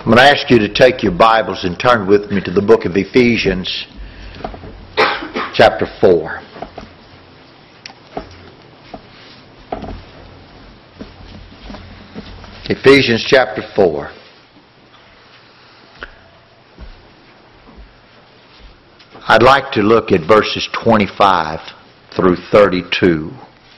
I'm going to ask you to take your Bibles and turn with me to the book of Ephesians, chapter 4. Ephesians chapter 4. I'd like to look at verses 25 through 32.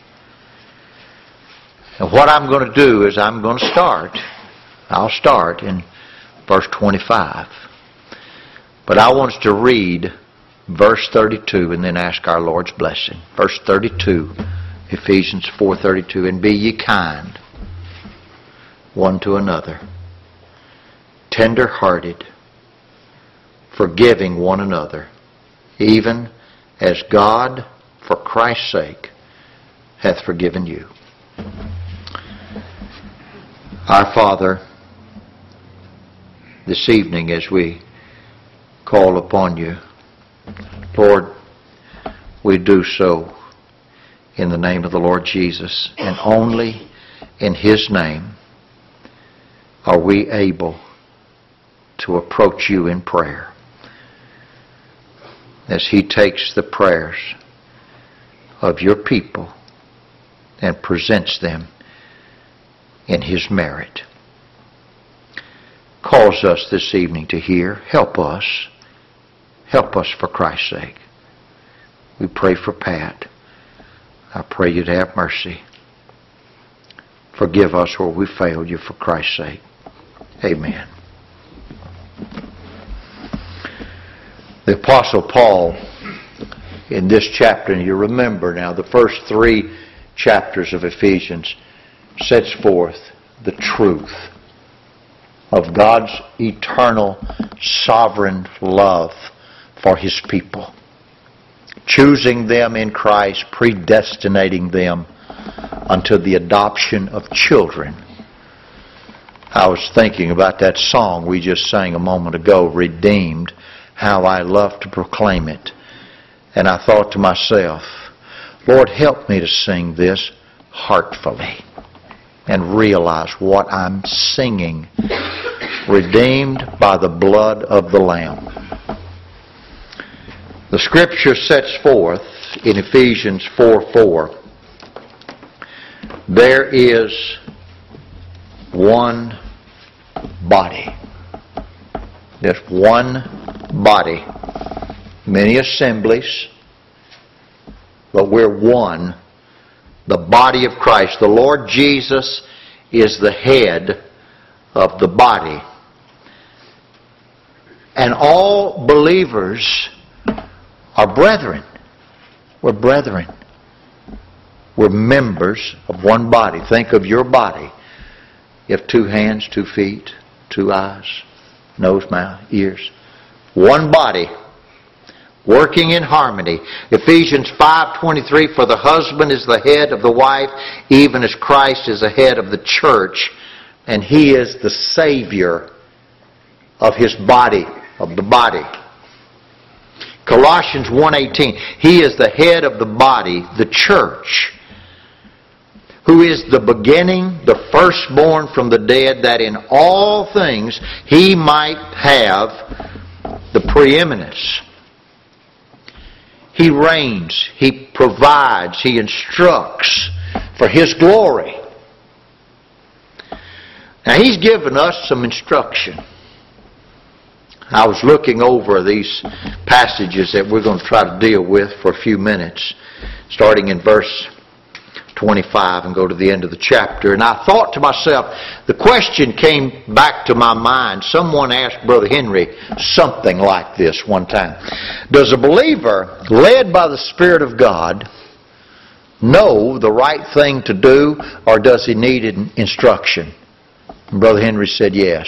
And what I'm going to do is I'll start in verse 25. But I want us to read verse 32 and then ask our Lord's blessing. Verse 32, Ephesians 4:32. And be ye kind one to another, tender-hearted, forgiving one another, even as God, for Christ's sake, hath forgiven you. Our Father, this evening as we call upon you, Lord, we do so in the name of the Lord Jesus, and only in His name are we able to approach you in prayer as He takes the prayers of your people and presents them in His merit. Cause us this evening to hear. Help us. Help us for Christ's sake. We pray for Pat. I pray you to have mercy. Forgive us where we failed you for Christ's sake. Amen. The Apostle Paul, in this chapter, and you remember now, the first 3 chapters of Ephesians sets forth the truth of God's eternal, sovereign love for His people, choosing them in Christ, predestinating them unto the adoption of children. I was thinking about that song we just sang a moment ago, Redeemed, how I love to proclaim it. And I thought to myself, Lord, help me to sing this heartfully and realize what I'm singing. Redeemed by the blood of the Lamb. The Scripture sets forth in Ephesians 4:4, there is one body. There's one body. Many assemblies, but we're one. The body of Christ. The Lord Jesus is the head of the body. And all believers are brethren. We're brethren. We're members of one body. Think of your body. You have 2 hands, 2 feet, 2 eyes, nose, mouth, ears. One body, working in harmony. Ephesians 5:23, for the husband is the head of the wife, even as Christ is the head of the church, and He is the Savior of His body, of the body. Colossians 1:18, He is the head of the body, the church, who is the beginning, the firstborn from the dead, that in all things He might have the preeminence. He reigns, He provides, He instructs for His glory. Now He's given us some instruction. I was looking over these passages that we're going to try to deal with for a few minutes, starting in verse 25 and go to the end of the chapter. And I thought to myself, the question came back to my mind. Someone asked Brother Henry something like this one time. Does a believer, led by the Spirit of God, know the right thing to do, or does he need instruction? And Brother Henry said yes.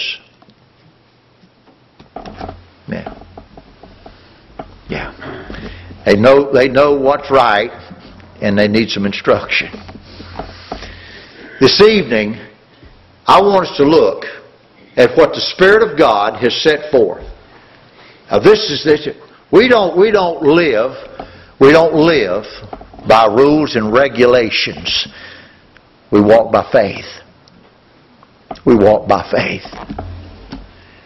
Yeah. They know what's right, and they need some instruction. This evening, I want us to look at what the Spirit of God has set forth. Now, we don't live by rules and regulations. We walk by faith. We walk by faith.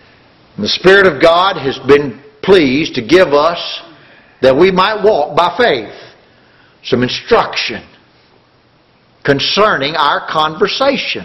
And the Spirit of God has been pleased to give us, that we might walk by faith, some instruction concerning our conversation.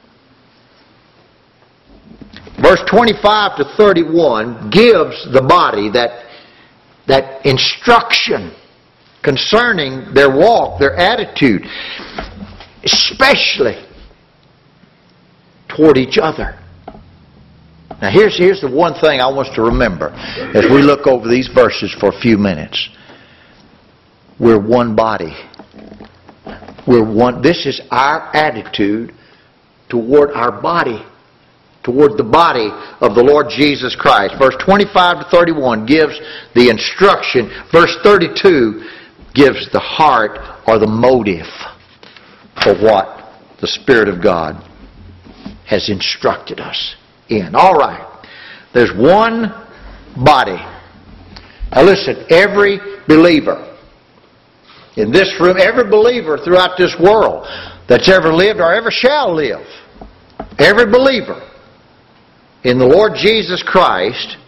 Verse 25 to 31 gives the body that instruction concerning their walk, their attitude, especially toward each other. Now here's the one thing I want us to remember as we look over these verses for a few minutes. We're one body. We're one. This is our attitude toward our body, toward the body of the Lord Jesus Christ. Verse 25 to 31 gives the instruction. Verse 32 gives the heart or the motive for what the Spirit of God has instructed us in. All right. There's one body. Now listen, every believer in this room, every believer throughout this world that's ever lived or ever shall live, every believer in the Lord Jesus Christ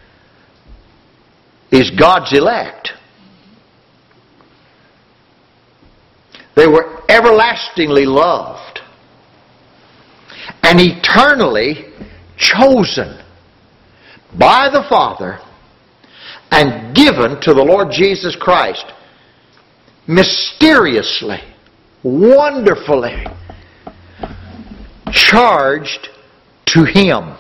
is God's elect. They were everlastingly loved and eternally chosen by the Father and given to the Lord Jesus Christ mysteriously, wonderfully charged to Him.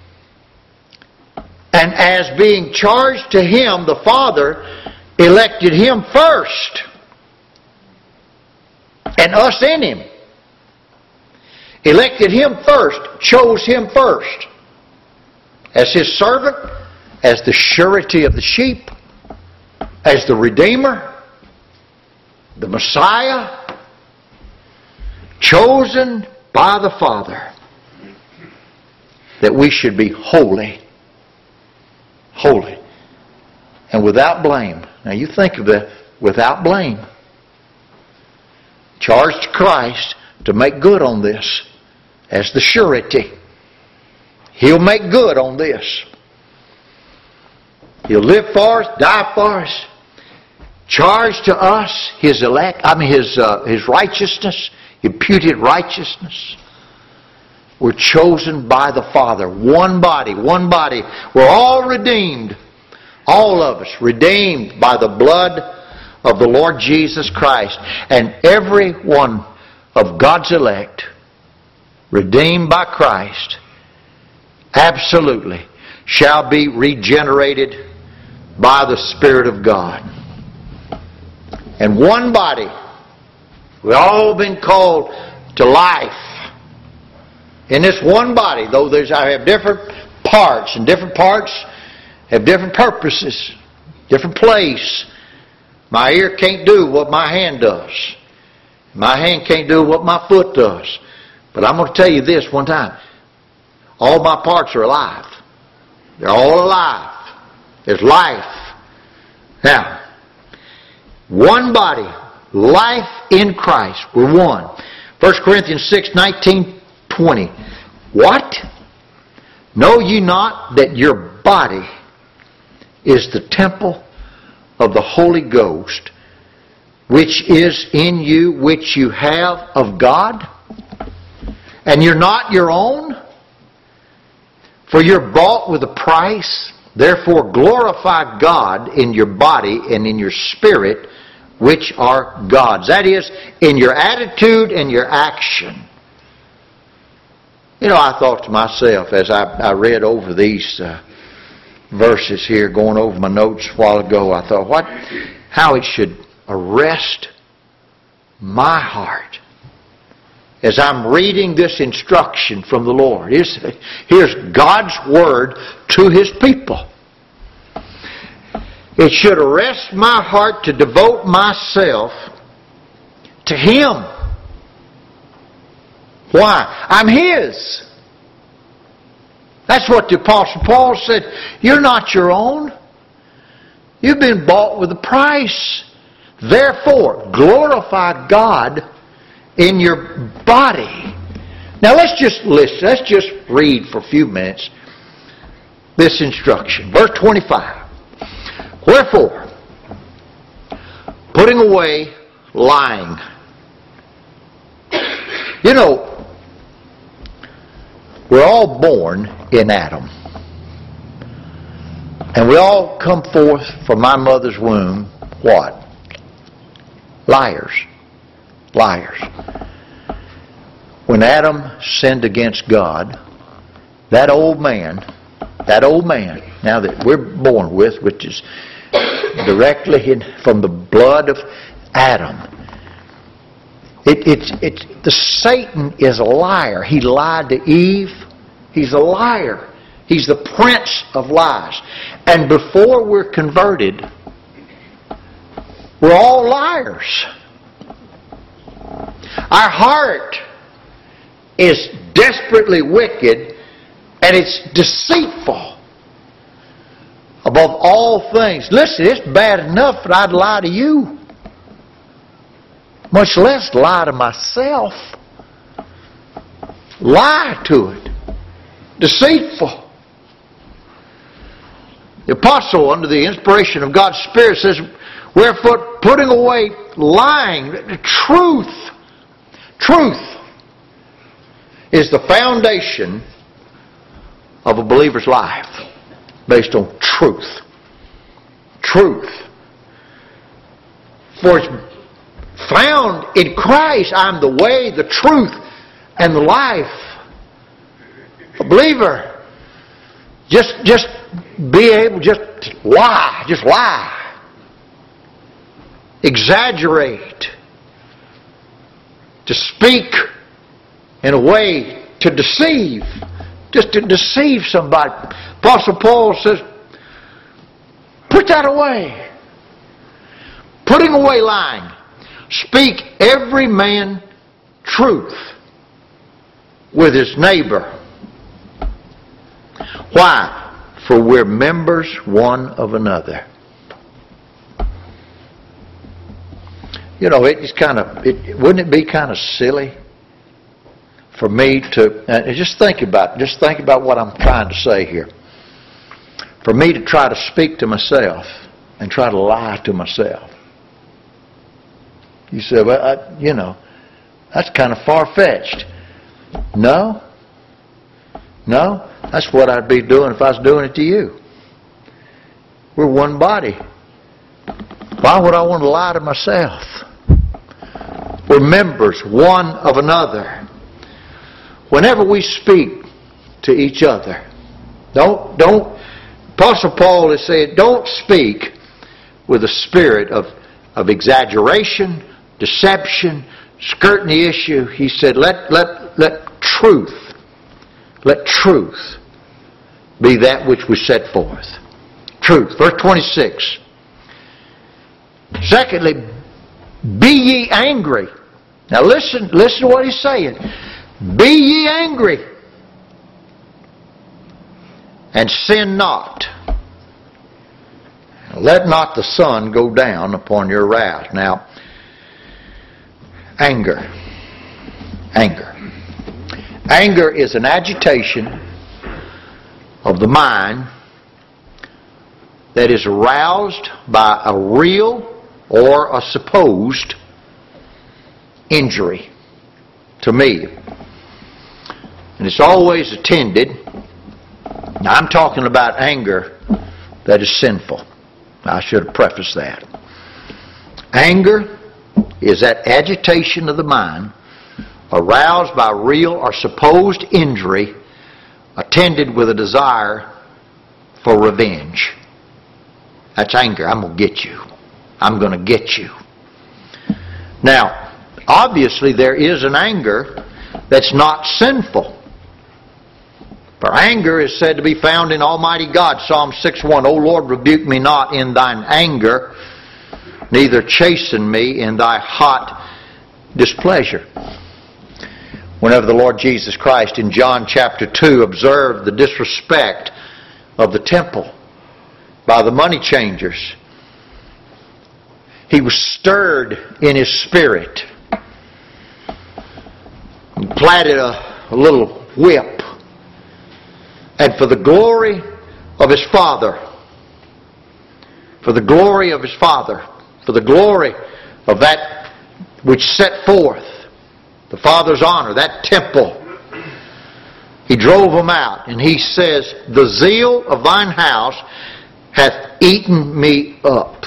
And as being charged to Him, the Father elected Him first and us in Him. Elected Him first, chose Him first as His servant, as the surety of the sheep, as the Redeemer, the Messiah, chosen by the Father, that we should be holy, holy, and without blame. Now you think of that, without blame. Charged to Christ to make good on this as the surety. He'll make good on this. He'll live for us, die for us. Charged to us His His righteousness, imputed righteousness. We're chosen by the Father. One body, one body. We're all redeemed. All of us redeemed by the blood of the Lord Jesus Christ. And every one of God's elect, redeemed by Christ, absolutely shall be regenerated by the Spirit of God. And one body. We've all been called to life in this one body, though I have different parts, and different parts have different purposes, different place. My ear can't do what my hand does. My hand can't do what my foot does. But I'm going to tell you this one time. All my parts are alive. They're all alive. There's life. Now, one body, life in Christ. We're one. 1 Corinthians 6:19-20. What? Know ye not that your body is the temple of the Holy Ghost, which is in you, which you have of God? And you're not your own? For you're bought with a price. Therefore glorify God in your body and in your spirit, which are God's. That is, in your attitude and your action. You know, I thought to myself as I read over these verses here, going over my notes a while ago, I thought, how it should arrest my heart as I'm reading this instruction from the Lord. Here's God's Word to His people. It should arrest my heart to devote myself to Him. Why? I'm His. That's what the Apostle Paul said. You're not your own. You've been bought with a price. Therefore, glorify God in your body. Now let's just listen. Let's just read for a few minutes this instruction. Verse 25. Wherefore, putting away lying. You know, we're all born in Adam. And we all come forth from my mother's womb, what? Liars. Liars. When Adam sinned against God, that old man, now that we're born with, which is directly from the blood of Adam, the Satan is a liar. He lied to Eve. He's a liar. He's the prince of lies. And before we're converted, we're all liars. Our heart is desperately wicked, and it's deceitful above all things. Listen, it's bad enough that I'd lie to you, much less lie to myself. Lie to it. Deceitful. The apostle, under the inspiration of God's Spirit, says, wherefore, putting away lying, the truth is the foundation of a believer's life, based on truth. Truth. For it's found in Christ. I'm the way, the truth, and the life. A believer, just be able, just lie. Exaggerate. To speak in a way to deceive. Just to deceive somebody. Apostle Paul says, put that away. Putting away lying. Speak every man truth with his neighbor. Why? For we're members one of another. You know, wouldn't it be kind of silly for me to just think about what I'm trying to say here. For me to try to speak to myself and try to lie to myself. You say, well, that's kind of far-fetched. No, that's what I'd be doing if I was doing it to you. We're one body. Why would I want to lie to myself? We're members one of another. Whenever we speak to each other, don't. Apostle Paul is saying, don't speak with a spirit of exaggeration, deception, skirting the issue. He said, let truth be that which we set forth. Truth. Verse 26. Secondly, be ye angry. Now listen to what he's saying. Be ye angry, and sin not. Let not the sun go down upon your wrath. Now, anger. Anger is an agitation of the mind that is aroused by a real or a supposed injury to me. And it's always attended. Now I'm talking about anger that is sinful. I should have prefaced that. Anger is that agitation of the mind aroused by real or supposed injury attended with a desire for revenge. That's anger. I'm going to get you. I'm going to get you. Now, obviously there is an anger that's not sinful. For anger is said to be found in Almighty God. Psalm 6:1, O Lord, rebuke me not in thine anger, neither chasten me in thy hot displeasure. Whenever the Lord Jesus Christ in John chapter 2 observed the disrespect of the temple by the money changers, he was stirred in his spirit and planted a little whip. And for the glory of His Father. For the glory of His Father. For the glory of that which set forth the Father's honor, that temple. He drove them out. And He says, the zeal of thine house hath eaten me up.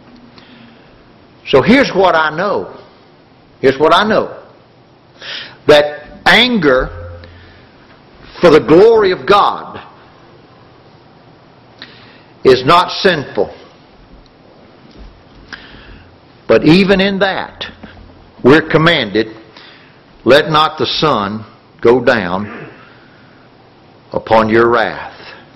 So here's what I know. Here's what I know. That anger for the glory of God is not sinful. But even in that, we're commanded, let not the sun go down upon your wrath.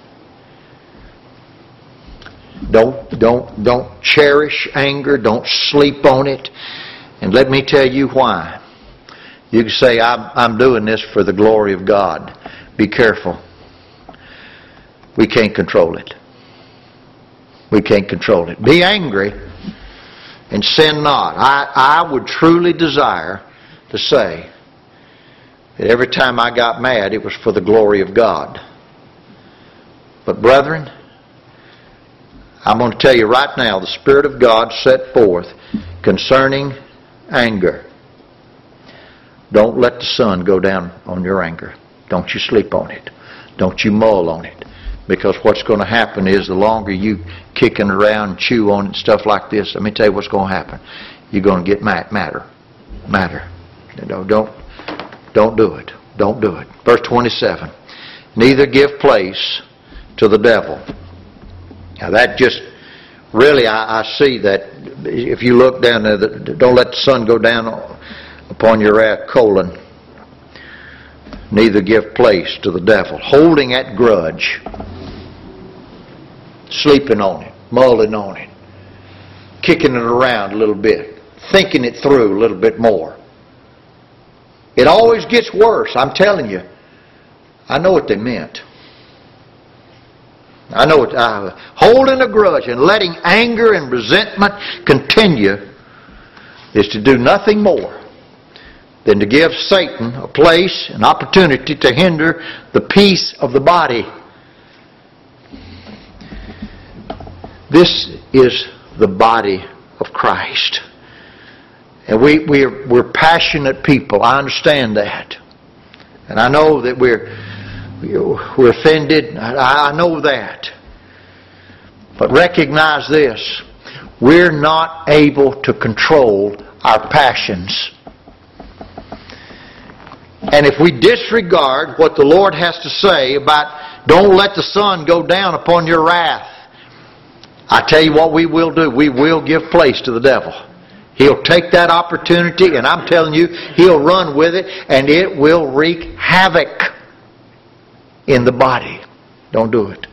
Don't cherish anger. Don't sleep on it. And let me tell you why. You can say, I'm doing this for the glory of God. Be careful. We can't control it. We can't control it. Be angry and sin not. I would truly desire to say that every time I got mad, it was for the glory of God. But brethren, I'm going to tell you right now, the Spirit of God set forth concerning anger. Don't let the sun go down on your anger. Don't you sleep on it. Don't you mull on it. Because what's going to happen is the longer you kicking around and chew on it and stuff like this, let me tell you what's going to happen. You're going to get madder. Don't do it. Don't do it. Verse 27. Neither give place to the devil. Now that just, really I see that if you look down there, don't let the sun go down upon your wrath, colon. Neither give place to the devil. Holding that grudge. Sleeping on it. Mulling on it. Kicking it around a little bit. Thinking it through a little bit more. It always gets worse, I'm telling you. I know what they meant. I know what holding a grudge and letting anger and resentment continue is to do nothing more than to give Satan a place, an opportunity to hinder the peace of the body. This is the body of Christ. And we're passionate people. I understand that. And I know that we're offended. I know that. But recognize this. We're not able to control our passions. And if we disregard what the Lord has to say about don't let the sun go down upon your wrath, I tell you what we will do. We will give place to the devil. He'll take that opportunity, and I'm telling you, he'll run with it, and it will wreak havoc in the body. Don't do it.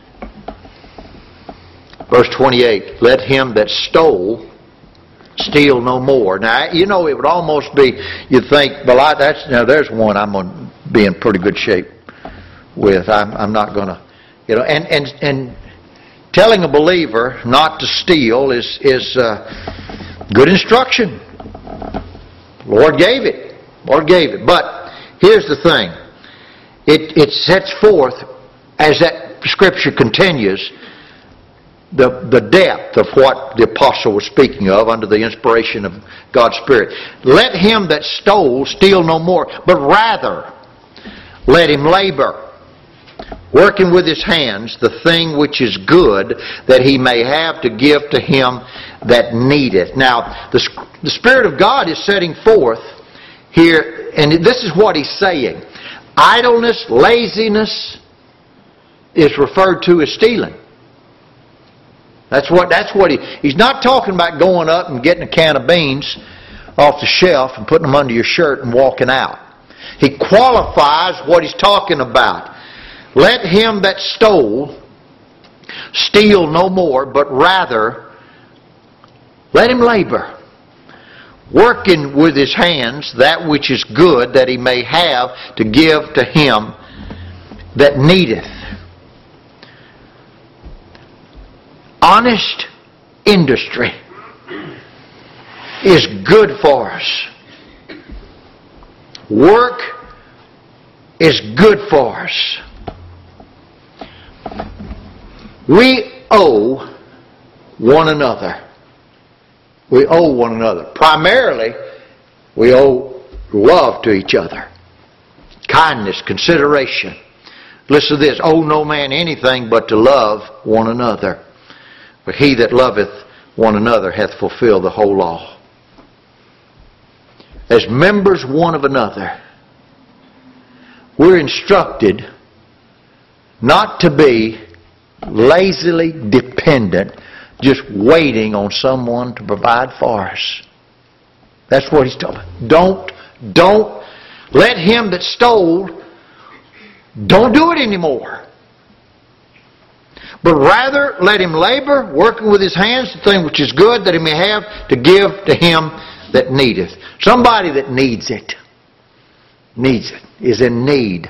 Verse 28, let him that stole steal no more. Now, you know, it would almost be, you'd think, well, there's one I'm going to be in pretty good shape with. I'm not going to, you know, and telling a believer not to steal is good instruction. Lord gave it. But here's the thing. It sets forth, as that Scripture continues, the depth of what the apostle was speaking of under the inspiration of God's Spirit. Let him that stole steal no more, but rather let him labor, working with his hands the thing which is good, that he may have to give to him that needeth. Now, the Spirit of God is setting forth here, and this is what he's saying. Idleness, laziness is referred to as stealing. That's what he's not talking about going up and getting a can of beans off the shelf and putting them under your shirt and walking out. He qualifies what he's talking about. Let him that stole steal no more, but rather let him labor, working with his hands that which is good, that he may have to give to him that needeth. Honest industry is good for us. Work is good for us. We owe one another. We owe one another. Primarily, we owe love to each other. Kindness, consideration. Listen to this. Owe no man anything but to love one another. For he that loveth one another hath fulfilled the whole law. As members one of another, we're instructed not to be lazily dependent, just waiting on someone to provide for us. That's what he's talking about. Don't let him that stole, don't do it anymore. But rather let him labor, working with his hands, the thing which is good, that he may have to give to him that needeth. Somebody that needs it, is in need.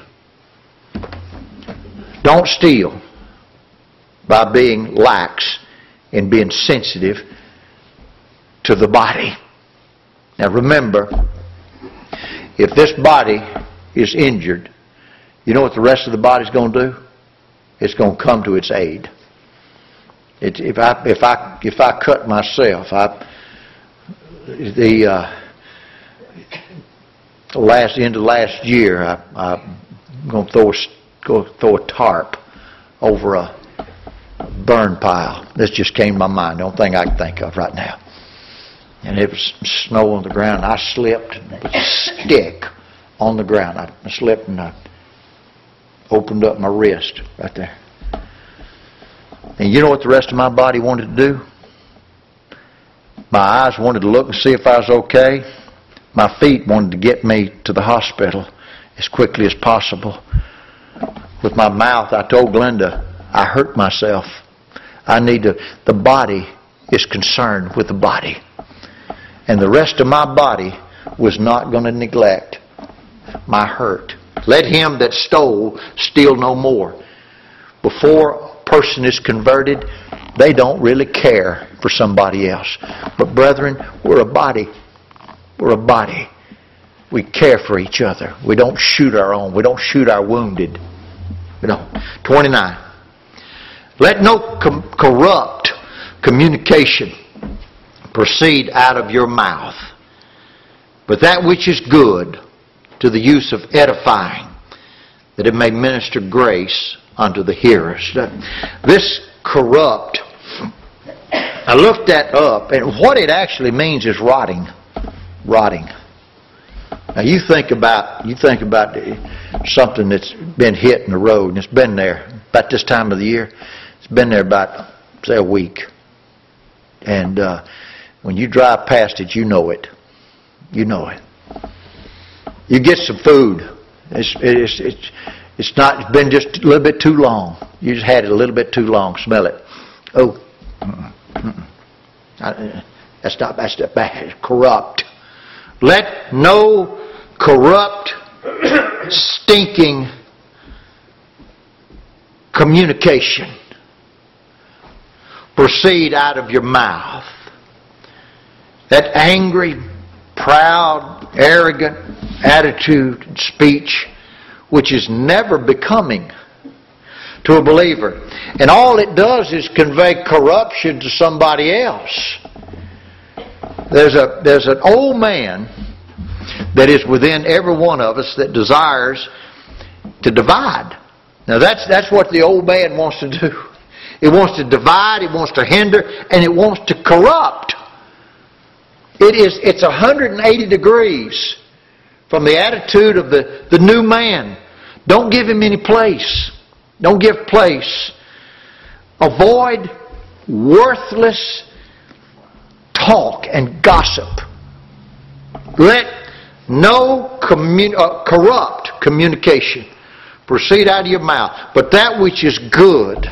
Don't steal by being lax and being sensitive to the body. Now remember, if this body is injured, you know what the rest of the body's going to do? It's going to come to its aid. If I cut myself, end of last year, I'm going to throw a tarp over a burn pile. This just came to my mind. The only thing I can think of right now. And it was snow on the ground. I slipped and there was a stick on the ground. I slipped and I opened up my wrist right there. And you know what the rest of my body wanted to do? My eyes wanted to look and see if I was okay. My feet wanted to get me to the hospital as quickly as possible. With my mouth, I told Glenda, I hurt myself. The body is concerned with the body. And the rest of my body was not going to neglect my hurt. Let him that stole steal no more. Before a person is converted, they don't really care for somebody else. But brethren, we're a body. We're a body. We care for each other. We don't shoot our own. We don't shoot our wounded. We don't. 29. Let no corrupt communication proceed out of your mouth, but that which is good to the use of edifying, that it may minister grace unto the hearers. This corrupt, I looked that up, and what it actually means is rotting. Rotting. Now you think about something that's been hit in the road, and it's been there about this time of the year. It's been there about, say, a week. And when you drive past it, you know it. You know it. You get some food. It's been just a little bit too long. You just had it a little bit too long. Smell it. Oh, that's bad. Corrupt. Let no corrupt, stinking communication proceed out of your mouth. That angry, proud, arrogant attitude and speech, which is never becoming to a believer. And all it does is convey corruption to somebody else. There's an old man that is within every one of us that desires to divide. Now that's what the old man wants to do. It wants to divide, it wants to hinder, and it wants to corrupt. It's 180 degrees from the attitude of the new man. Don't give him any place. Don't give place. Avoid worthless talk and gossip. Let no corrupt communication proceed out of your mouth, but that which is good.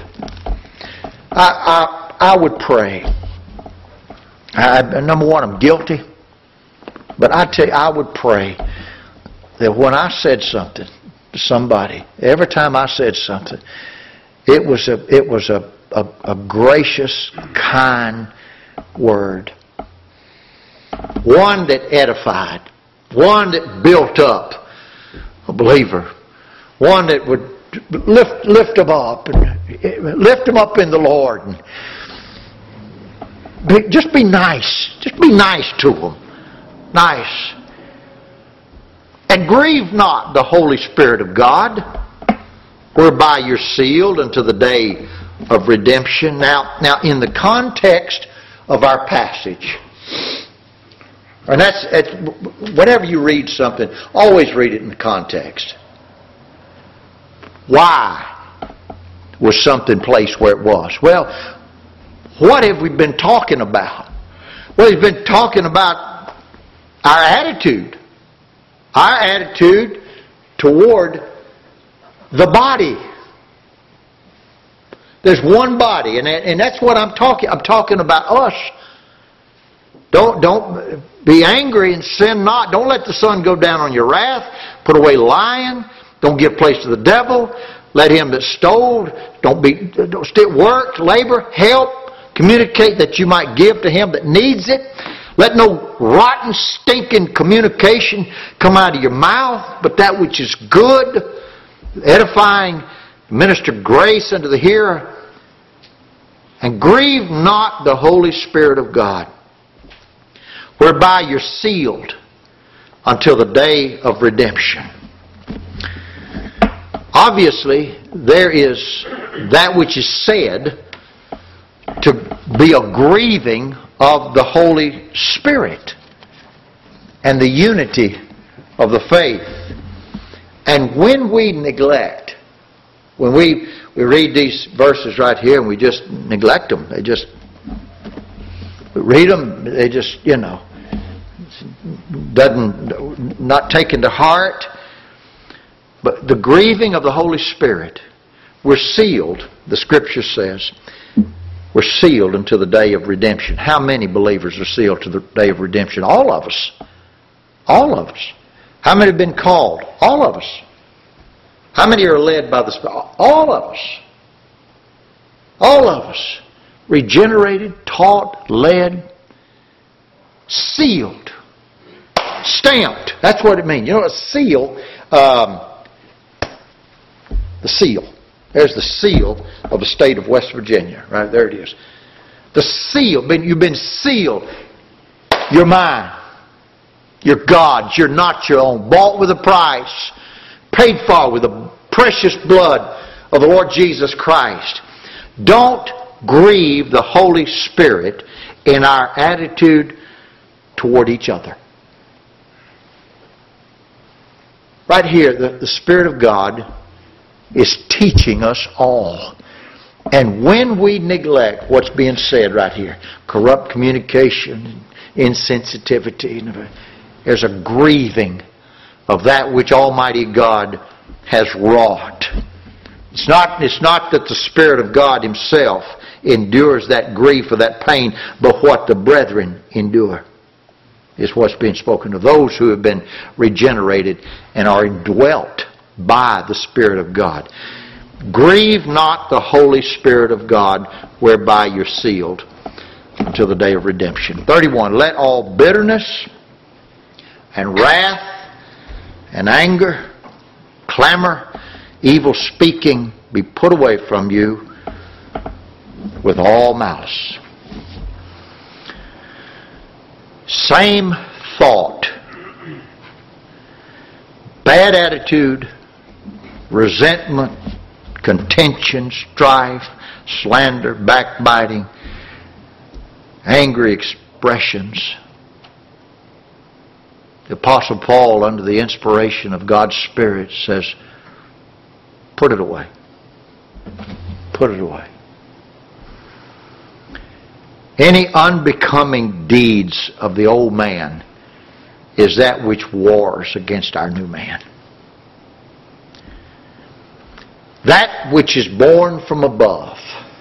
I would pray. Number one, I'm guilty, but I tell you, I would pray that when I said something to somebody, every time I said something, it was a gracious, kind word. One that edified. One that built up a believer. One that would lift them up. And lift them up in the Lord. And just be nice. Just be nice to them. Nice. And grieve not the Holy Spirit of God, whereby you're sealed unto the day of redemption. Now in the context of our passage, and that's whenever you read something, always read it in the context. Why was something placed where it was? Well, what have we been talking about? Well, we've been talking about our attitude. Our attitude toward the body. There's one body, and that's what I'm talking. I'm talking about us. Don't be angry and sin not. Don't let the sun go down on your wrath. Put away lying. Don't give place to the devil. Let him that stole. Don't work, labor, help, communicate that you might give to him that needs it. Let no rotten, stinking communication come out of your mouth, but that which is good, edifying, minister grace unto the hearer. And grieve not the Holy Spirit of God, whereby you're sealed until the day of redemption. Obviously, there is that which is said to be a grieving of the Holy Spirit and the unity of the faith. And when we neglect, when we read these verses right here and we just neglect them, we read them, they just, not taken to heart. But the grieving of the Holy Spirit, we're sealed, the Scripture says, we're sealed until the day of redemption. How many believers are sealed to the day of redemption? All of us. All of us. How many have been called? All of us. How many are led by the Spirit? All of us. All of us. Regenerated, taught, led, sealed, stamped. That's what it means. You know, a seal, the seal. There's the seal of the state of West Virginia. Right there it is. The seal. You've been sealed. You're mine. You're God's. You're not your own. Bought with a price. Paid for with the precious blood of the Lord Jesus Christ. Don't grieve the Holy Spirit in our attitude toward each other. Right here, the Spirit of God is teaching us all. And when we neglect what's being said right here, corrupt communication, insensitivity, there's a grieving of that which Almighty God has wrought. It's not that the Spirit of God Himself endures that grief or that pain, but what the brethren endure is what's being spoken of. Those who have been regenerated and are indwelt by the Spirit of God. Grieve not the Holy Spirit of God, whereby you're sealed until the day of redemption. 31. Let all bitterness and wrath and anger, clamor, evil speaking be put away from you with all malice. Same thought. Bad attitude, resentment, contention, strife, slander, backbiting, angry expressions. The Apostle Paul, under the inspiration of God's Spirit, says, put it away. Put it away. Any unbecoming deeds of the old man is that which wars against our new man. That which is born from above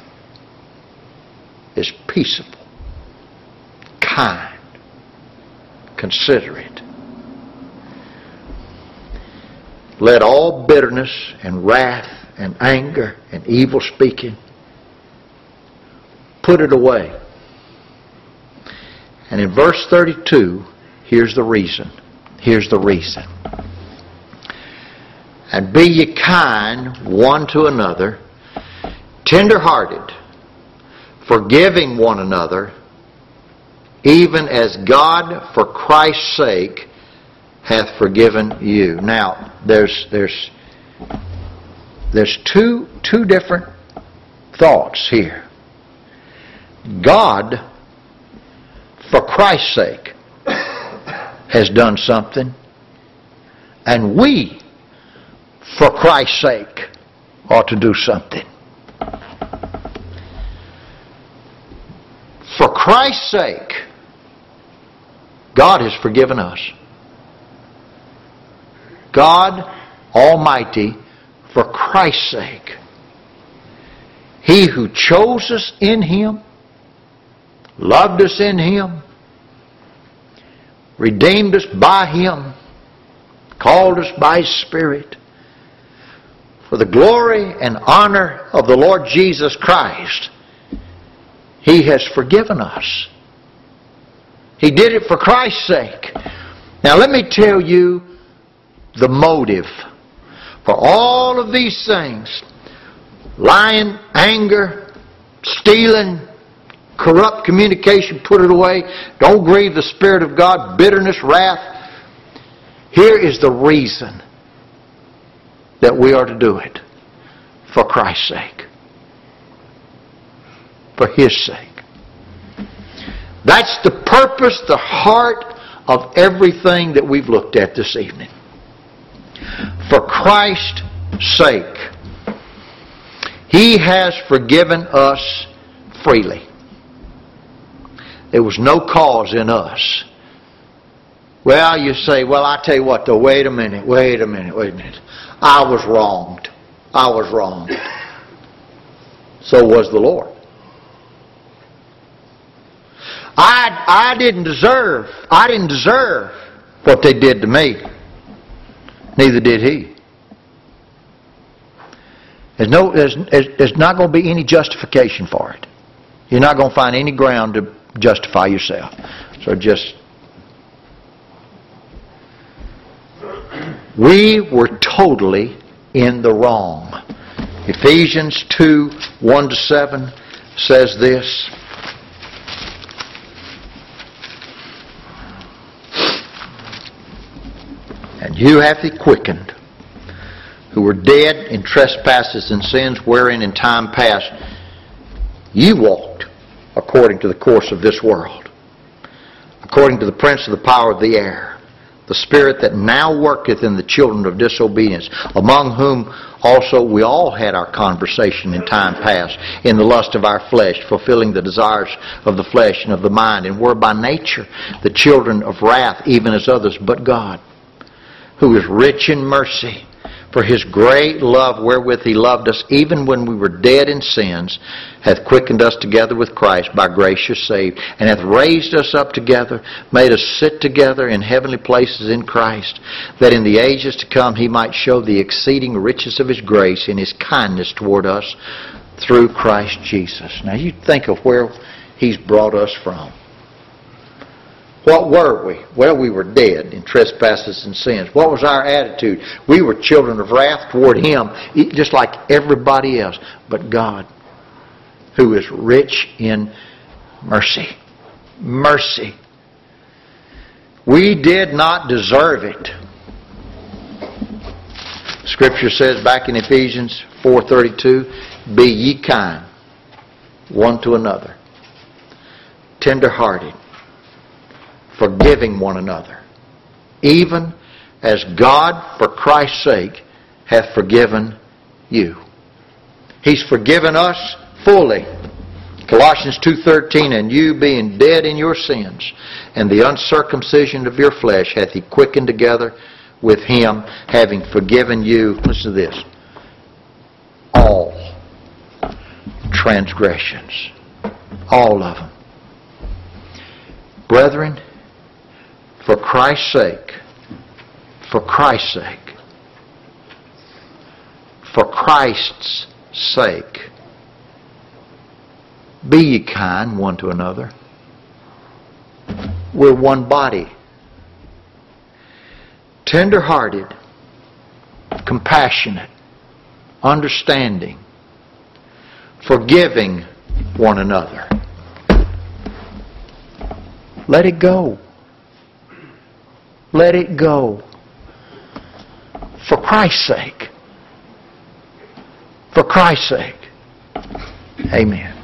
is peaceable, kind, considerate. Let all bitterness and wrath and anger and evil speaking, put it away. And in verse 32, here's the reason. Here's the reason. And be ye kind one to another, tender-hearted, forgiving one another, even as God for Christ's sake hath forgiven you. Now, there's two different thoughts here. God, for Christ's sake, has done something, and we, for Christ's sake, ought to do something. For Christ's sake, God has forgiven us. God Almighty, for Christ's sake, He who chose us in Him, loved us in Him, redeemed us by Him, called us by His Spirit, for the glory and honor of the Lord Jesus Christ, He has forgiven us. He did it for Christ's sake. Now let me tell you the motive for all of these things. Lying, anger, stealing, corrupt communication, put it away. Don't grieve the Spirit of God, bitterness, wrath. Here is the reason that we are to do it. For Christ's sake. For His sake. That's the purpose, the heart of everything that we've looked at this evening. For Christ's sake. He has forgiven us freely. There was no cause in us. Well, you say, well, I tell you what though, wait a minute. I was wronged. So was the Lord. I didn't deserve what they did to me. Neither did He. There's not going to be any justification for it. You're not going to find any ground to justify yourself. So we were totally in the wrong. Ephesians 2, 1-7 says this. And you hath He quickened, who were dead in trespasses and sins, wherein in time past ye walked according to the course of this world, according to the prince of the power of the air, the spirit that now worketh in the children of disobedience, among whom also we all had our conversation in time past, in the lust of our flesh, fulfilling the desires of the flesh and of the mind, and were by nature the children of wrath, even as others. But God, who is rich in mercy, for His great love wherewith He loved us, even when we were dead in sins, hath quickened us together with Christ. By grace you're saved, and hath raised us up together, made us sit together in heavenly places in Christ, that in the ages to come He might show the exceeding riches of His grace in His kindness toward us through Christ Jesus. Now you think of where He's brought us from. What were we? Well, we were dead in trespasses and sins. What was our attitude? We were children of wrath toward Him, just like everybody else. But God, who is rich in mercy. Mercy. We did not deserve it. Scripture says back in Ephesians 4:32, be ye kind one to another, tender-hearted, forgiving one another, even as God, for Christ's sake, hath forgiven you. He's forgiven us fully. Colossians 2:13, and you being dead in your sins, and the uncircumcision of your flesh hath He quickened together with Him, having forgiven you, listen to this, all transgressions. All of them. Brethren, for Christ's sake, for Christ's sake, for Christ's sake, be ye kind one to another. We're one body. Tender-hearted, compassionate, understanding, forgiving one another. Let it go. Let it go. For Christ's sake. For Christ's sake. Amen.